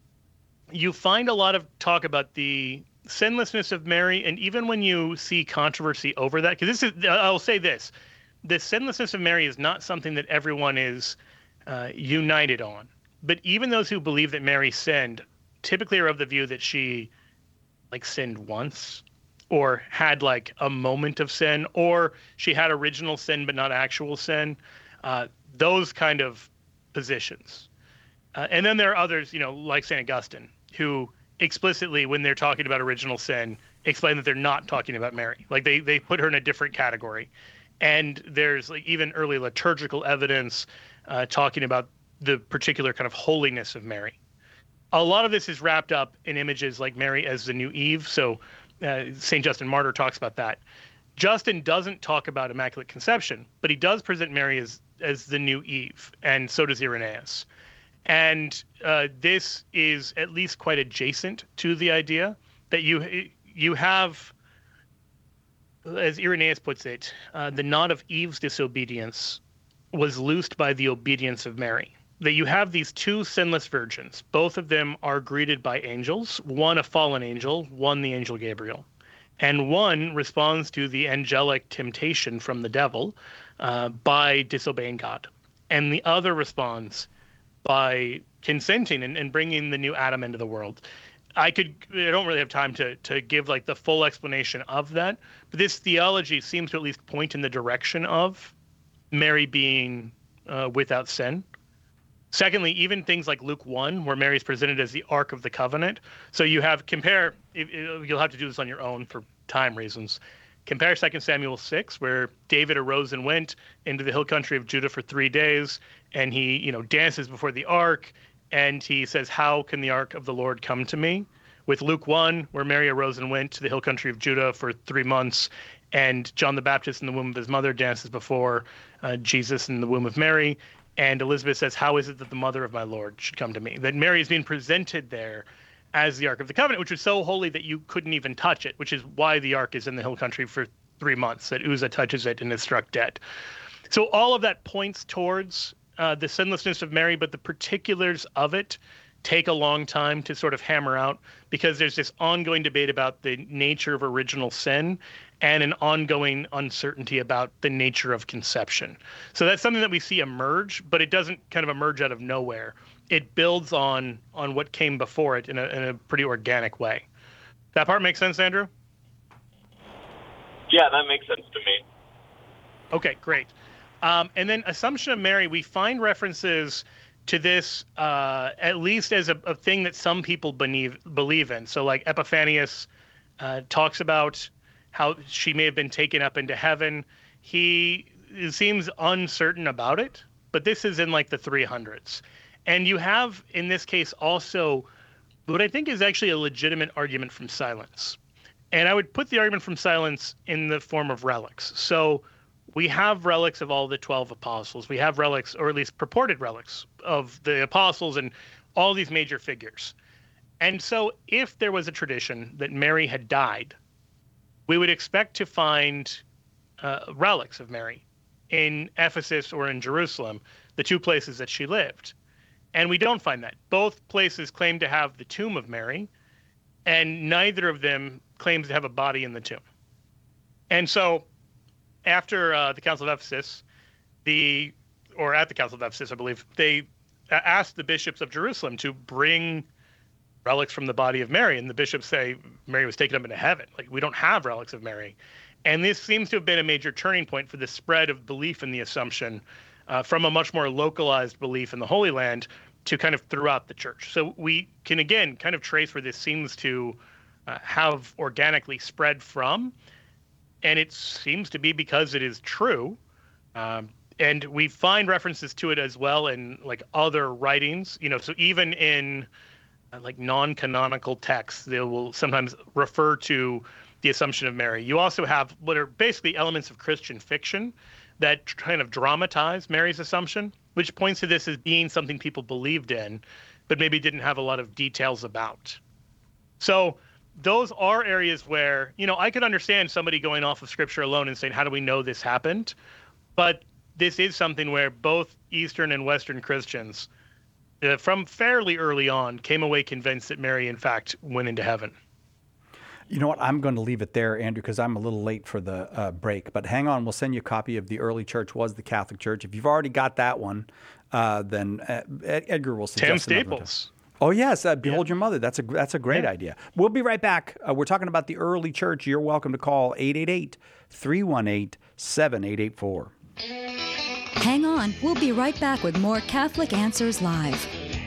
you find a lot of talk about the sinlessness of Mary, and even when you see controversy over that, because this is, I'll say this, the sinlessness of Mary is not something that everyone is uh, united on. But even those who believe that Mary sinned typically are of the view that she like sinned once, or had like a moment of sin, or she had original sin but not actual sin. Uh, those kind of positions. Uh, and then there are others, you know, like Saint Augustine, who explicitly, when they're talking about original sin, explain that they're not talking about Mary. Like they they put her in a different category. And there's like even early liturgical evidence uh, talking about the particular kind of holiness of Mary. a lot of this is wrapped up in images like Mary as the new Eve. So uh, Saint Justin Martyr talks about that. Justin doesn't talk about Immaculate Conception, but he does present Mary as, as the new Eve, and so does Irenaeus. And uh, this is at least quite adjacent to the idea that you you have, as Irenaeus puts it, uh, the knot of Eve's disobedience was loosed by the obedience of Mary. That you have these two sinless virgins. Both of them are greeted by angels, one a fallen angel, one the angel Gabriel. And one responds to the angelic temptation from the devil uh, by disobeying God. And the other responds by consenting and, and bringing the new Adam into the world. I could, I don't really have time to to give like the full explanation of that, but this theology seems to at least point in the direction of Mary being uh, without sin. Secondly, even things like Luke one, where Mary's presented as the Ark of the Covenant. So you have, compare, you'll have to do this on your own for time reasons. Compare Second Samuel six, where David arose and went into the hill country of Judah for three days, and he, you know, dances before the ark, and he says, "How can the ark of the Lord come to me?" With Luke one, where Mary arose and went to the hill country of Judah for three months, and John the Baptist in the womb of his mother dances before uh, Jesus in the womb of Mary, and Elizabeth says, "How is it that the mother of my Lord should come to me?" That Mary is being presented there as the Ark of the Covenant, which was so holy that you couldn't even touch it, which is why the Ark is in the hill country for three months, that Uzzah touches it and is struck dead. So all of that points towards uh, the sinlessness of Mary, but the particulars of it take a long time to sort of hammer out, because there's this ongoing debate about the nature of original sin and an ongoing uncertainty about the nature of conception. So that's something that we see emerge, but it doesn't kind of emerge out of nowhere. It builds on on what came before it in a, in a pretty organic way. That part makes sense, Andrew? Yeah, that makes sense to me. Okay, great. Um, and then Assumption of Mary, we find references to this uh, at least as a, a thing that some people believe, believe in. So like Epiphanius uh, talks about how she may have been taken up into heaven. He seems uncertain about it, but this is in like the three hundreds. And you have, in this case, also what I think is actually a legitimate argument from silence. And I would put the argument from silence in the form of relics. So we have relics of all the twelve apostles. We have relics, or at least purported relics, of the apostles and all these major figures. And so if there was a tradition that Mary had died, we would expect to find uh, relics of Mary in Ephesus or in Jerusalem, the two places that she lived. And we don't find that. Both places claim to have the tomb of Mary, and neither of them claims to have a body in the tomb. And so after uh, the Council of Ephesus, the or at the Council of Ephesus, I believe, they asked the bishops of Jerusalem to bring relics from the body of Mary, and the bishops say Mary was taken up into heaven. Like, we don't have relics of Mary. And this seems to have been a major turning point for the spread of belief in the Assumption uh, from a much more localized belief in the Holy Land to kind of throughout the church. So we can, again, kind of trace where this seems to uh, have organically spread from. And it seems to be because it is true. Um, and we find references to it as well in like other writings, you know, so even in uh, like non-canonical texts, they will sometimes refer to the Assumption of Mary. You also have what are basically elements of Christian fiction that kind of dramatize Mary's Assumption, which points to this as being something people believed in, but maybe didn't have a lot of details about. So those are areas where, you know, I could understand somebody going off of scripture alone and saying, how do we know this happened? But this is something where both Eastern and Western Christians, uh, from fairly early on, came away convinced that Mary, in fact, went into heaven. You know what? I'm going to leave it there, Andrew, because I'm a little late for the uh, break. But hang on. We'll send you a copy of The Early Church Was the Catholic Church. If you've already got that one, uh, then uh, Edgar will suggest Tim Staples. Oh, yes. Uh, Behold yeah. Your Mother. That's a that's a great yeah. idea. We'll be right back. Uh, we're talking about the early church. You're welcome to call eight eight eight, three one eight, seven eight eight four. Hang on. We'll be right back with more Catholic Answers Live.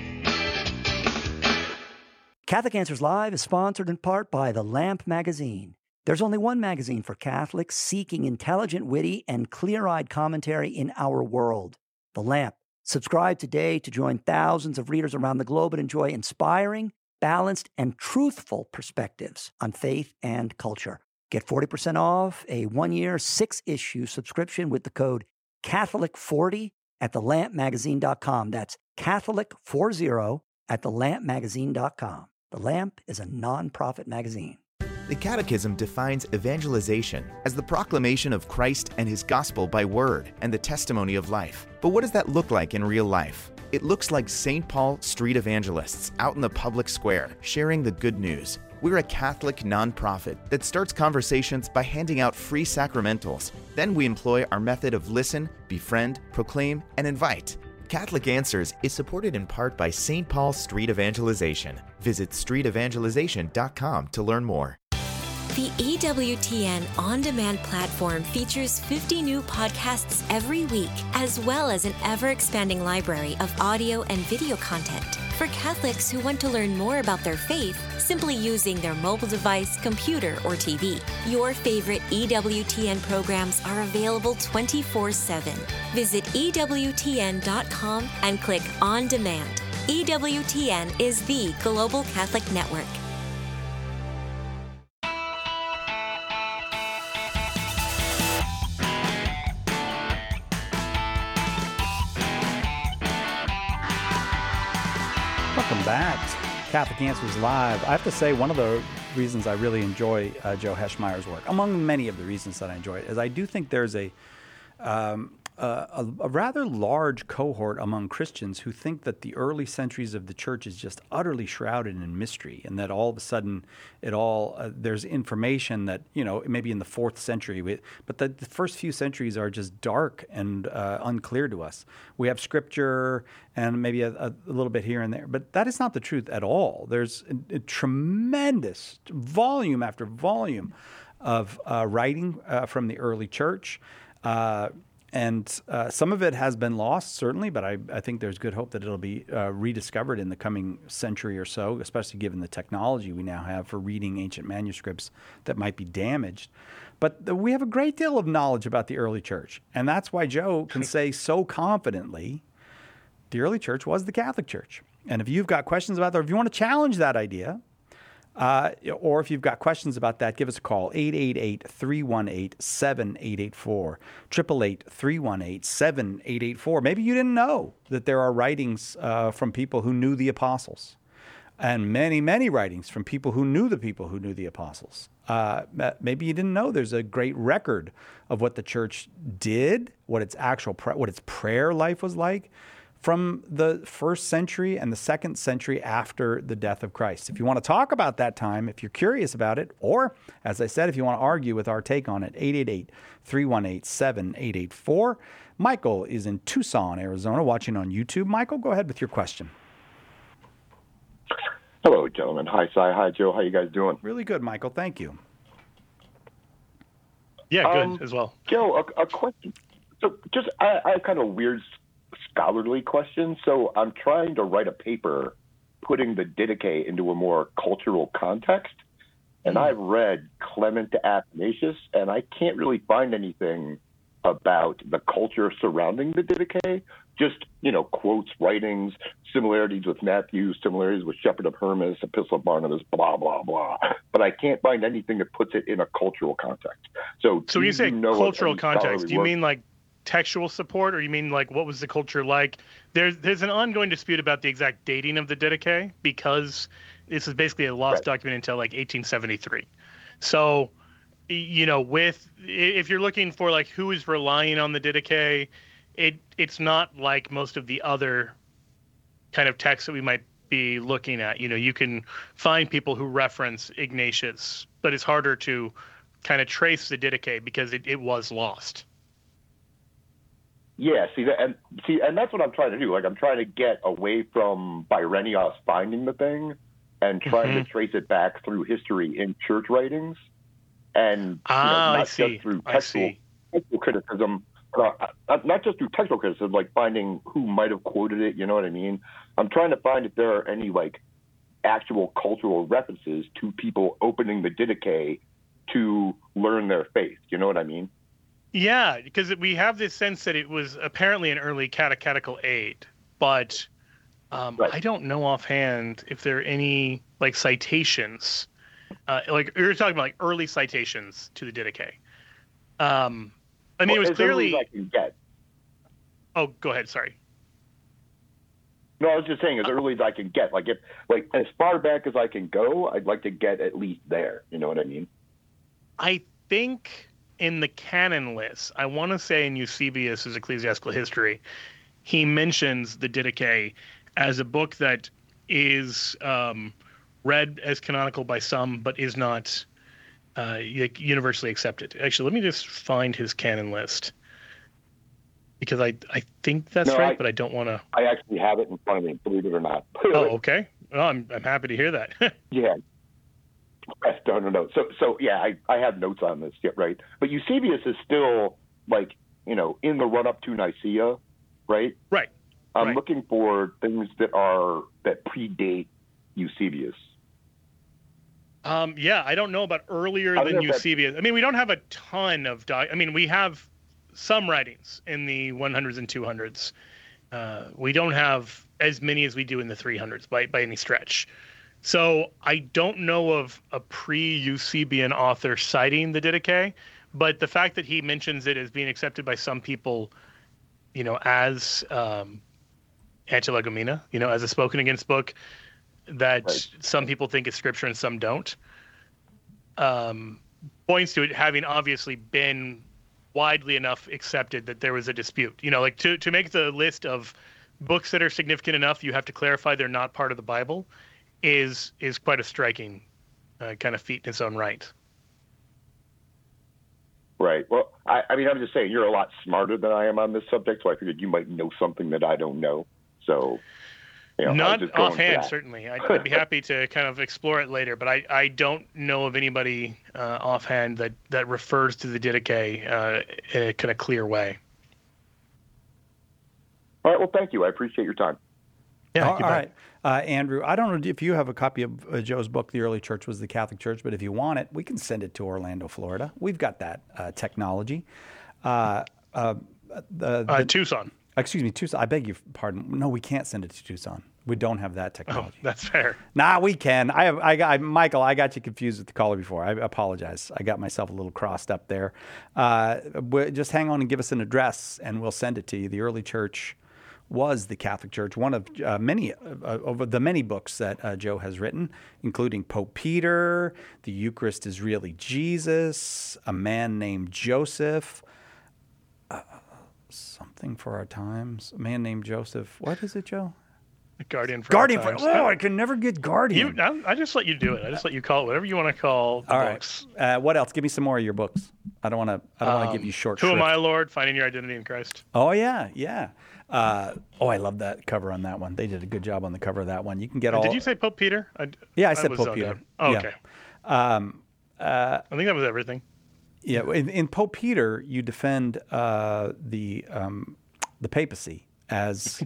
Catholic Answers Live is sponsored in part by The Lamp Magazine. There's only one magazine for Catholics seeking intelligent, witty, and clear-eyed commentary in our world. The Lamp Subscribe today to join thousands of readers around the globe and enjoy inspiring, balanced, and truthful perspectives on faith and culture. Get forty percent off a one-year, six-issue subscription with the code Catholic forty at the lamp magazine dot com. That's Catholic forty at the lamp magazine dot com. The Lamp is a non-profit magazine. The Catechism defines evangelization as the proclamation of Christ and his gospel by word and the testimony of life. But what does that look like in real life? It looks like Saint Paul street evangelists out in the public square sharing the good news. We're a Catholic nonprofit that starts conversations by handing out free sacramentals. Then we employ our method of listen, befriend, proclaim, and invite. Catholic Answers is supported in part by Saint Paul Street Evangelization. Visit street evangelization dot com to learn more. The E W T N On Demand platform features fifty new podcasts every week, as well as an ever-expanding library of audio and video content. For Catholics who want to learn more about their faith, simply using their mobile device, computer, or T V. Your favorite E W T N programs are available twenty-four seven. Visit E W T N dot com and click On Demand. E W T N is the global Catholic network. Welcome back. Catholic Answers Live. I have to say, one of the reasons I really enjoy uh, Joe Heschmeyer's work, among many of the reasons that I enjoy it, is I do think there's a um, a, a rather large cohort among Christians who think that the early centuries of the church is just utterly shrouded in mystery, and that all of a sudden it all uh, there's information that, you know, maybe in the fourth century, we, but the, the first few centuries are just dark and uh, unclear to us. We have scripture and maybe a, a little bit here and there, but that is not the truth at all. There's a, a tremendous volume after volume of uh, writing uh, from the early church. Uh, And uh, some of it has been lost, certainly, but I, I think there's good hope that it'll be uh, rediscovered in the coming century or so, especially given the technology we now have for reading ancient manuscripts that might be damaged. But the, we have a great deal of knowledge about the early church, and that's why Joe can say so confidently the early church was the Catholic Church. And if you've got questions about that, or if you want to challenge that idea, Uh, or if you've got questions about that, give us a call, eight eight eight, three one eight, seven eight eight four, eight eight eight, three one eight, seven eight eight four. Maybe you didn't know that there are writings uh, from people who knew the apostles, and many, many writings from people who knew the people who knew the apostles. Uh, maybe you didn't know there's a great record of what the church did, what its actual, pra- what its prayer life was like, from the first century and the second century after the death of Christ. If you want to talk about that time, if you're curious about it, or, as I said, if you want to argue with our take on it, eight eight eight, three one eight, seven eight eight four. Michael is in Tucson, Arizona, watching on YouTube. Michael, go ahead with your question. Hello, gentlemen. Hi, Cy. Hi, Joe. How you guys doing? Really good, Michael. Thank you. Yeah, good um, as well. Joe, a, a question. So just, I, I have kind of a weird scholarly question. So I'm trying to write a paper putting the Didache into a more cultural context. And mm. I've read Clement Athanasius, and I can't really find anything about the culture surrounding the Didache. Just, you know, quotes, writings, similarities with Matthew, similarities with Shepherd of Hermas, Epistle of Barnabas, blah, blah, blah. But I can't find anything that puts it in a cultural context. So, so when you say you know cultural context, do you work? mean like textual support, or you mean like what was the culture like? There's there's an ongoing dispute about the exact dating of the Didache, because this is basically a lost right. document until like eighteen seventy-three. So, you know, with if you're looking for like who is relying on the Didache, it it's not like most of the other kind of texts that we might be looking at. You know, you can find people who reference Ignatius, but it's harder to kind of trace the Didache because it, it was lost. Yeah, see that, and see, and that's what I'm trying to do. Like, I'm trying to get away from Byrenios finding the thing and trying mm-hmm. to trace it back through history in church writings, and ah, you know, not I just see. through textual, textual criticism, uh, not just through textual criticism, like finding who might have quoted it. You know what I mean? I'm trying to find if there are any like actual cultural references to people opening the Didache to learn their faith. You know what I mean? Yeah, because we have this sense that it was apparently an early catechetical aid, but um, right. I don't know offhand if there are any like citations, uh, like you're talking about like early citations to the Didache. Um, I mean, well, it was clearly. As early as I can get. Oh, go ahead. Sorry. No, I was just saying as early as I can get. Like if, like as far back as I can go, I'd like to get at least there. You know what I mean? I think in the canon list, I want to say in Eusebius's Ecclesiastical History, he mentions the Didache as a book that is um, read as canonical by some, but is not uh, universally accepted. Actually, let me just find his canon list. Because I, I think that's no, right, I, but I don't want to. I actually have it in front of me, believe it or not. Oh, okay. Well, I'm I'm happy to hear that. yeah. No, no, no. So, so yeah, I, I have notes on this, yeah, right? But Eusebius is still like, you know, in the run up to Nicaea, right? Right. I'm right. looking for things that are that predate Eusebius. Um, yeah, I don't know about earlier than Eusebius. I mean, we don't have a ton of. Di- I mean, we have some writings in the hundreds and two hundreds. Uh, we don't have as many as we do in the three hundreds by, by any stretch. So I don't know of a pre-Eusebian author citing the Didache, but the fact that he mentions it as being accepted by some people, you know, as um, Antilegomena, you know, as a spoken against book that right. some people think is scripture and some don't, um, points to it having obviously been widely enough accepted that there was a dispute. You know, like to, to make the list of books that are significant enough, you have to clarify they're not part of the Bible, is is quite a striking uh, kind of feat in its own right. Right. Well, I, I mean, I'm just saying you're a lot smarter than I am on this subject, so I figured you might know something that I don't know. So, you know, not offhand, certainly. I'd, I'd be happy to kind of explore it later, but I, I don't know of anybody uh, offhand that, that refers to the Didache uh, in a kind of clear way. All right. Well, thank you. I appreciate your time. Yeah. All right. Uh, Andrew, I don't know if you have a copy of uh, Joe's book, The Early Church Was the Catholic Church, but if you want it, we can send it to Orlando, Florida. We've got that uh, technology. Uh, uh, the, the, uh, Tucson. Excuse me, Tucson. I beg your pardon. No, we can't send it to Tucson. We don't have that technology. Oh, that's fair. Nah, we can. I have. I got Michael. I got you confused with the caller before. I apologize. I got myself a little crossed up there. Uh, just hang on and give us an address, and we'll send it to you. The Early Church was the Catholic Church, one of uh, many uh, of the many books that uh, Joe has written, including Pope Peter, The Eucharist is Really Jesus, A Man Named Joseph, uh, Something for Our Times, A Man Named Joseph. What is it, Joe? Guardian for Guardian Our Times. For, oh, I can never get Guardian. You, I, I just let you do it. I just let you call it whatever you want to call the All books. right. Uh, what else? Give me some more of your books. I don't want to. I don't um, want to give you short. Who shrift. Am I, Lord? Finding Your Identity in Christ. Oh yeah, yeah. Uh, oh, I love that cover on that one. They did a good job on the cover of that one. You can get all. Did you say Pope Peter? I, yeah, I said I Pope Peter. Oh, yeah. okay. Um, uh, I think that was everything. Yeah, in, in Pope Peter, you defend uh, the um, the papacy as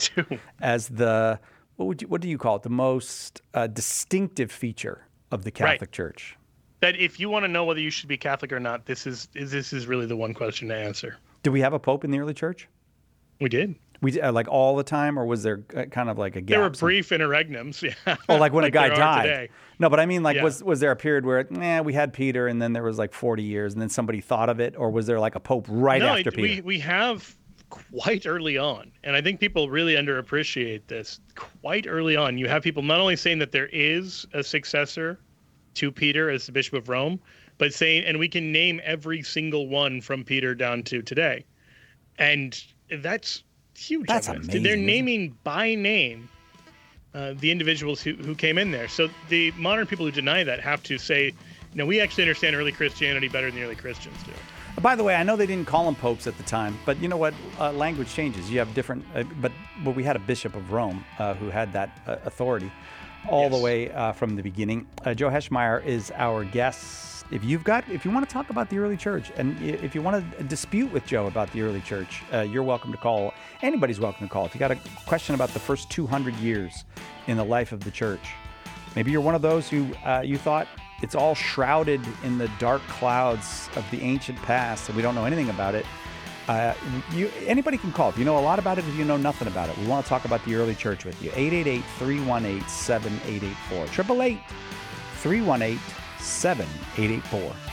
as the what would you what do you call it? The most uh, distinctive feature of the Catholic right. Church. That if you want to know whether you should be Catholic or not, this is, is this is really the one question to answer. Do we have a pope in the early church? We did. We uh, like all the time, or was there kind of like a gap? There were brief interregnums, yeah. Oh, like when like a guy died. Today. No, but I mean, like, yeah. was was there a period where, eh, we had Peter, and then there was like forty years, and then somebody thought of it, or was there like a pope right no, after it, Peter? We we have quite early on, and I think people really underappreciate this. Quite early on, you have people not only saying that there is a successor to Peter as the Bishop of Rome, but saying, and we can name every single one from Peter down to today, and that's huge. That's evidence. amazing. They're naming by name uh, the individuals who, who came in there. So the modern people who deny that have to say, no, we actually understand early Christianity better than the early Christians do. By the way, I know they didn't call them popes at the time, but you know what? Uh, language changes. You have different, uh, but but we had a Bishop of Rome uh, who had that uh, authority all yes. the way uh, from the beginning. Uh, Joe Heschmeyer is our guest. If you've got, if you want to talk about the early church, and if you want to dispute with Joe about the early church, uh, you're welcome to call. Anybody's welcome to call. If you got a question about the first two hundred years in the life of the church, maybe you're one of those who uh, you thought it's all shrouded in the dark clouds of the ancient past, and we don't know anything about it. Uh, you, anybody can call. If you know a lot about it, if you know nothing about it, we want to talk about the early church with you. eight eight eight, three one eight, seven eight eight four. eight eight eight, three one eight, seven eight eight four.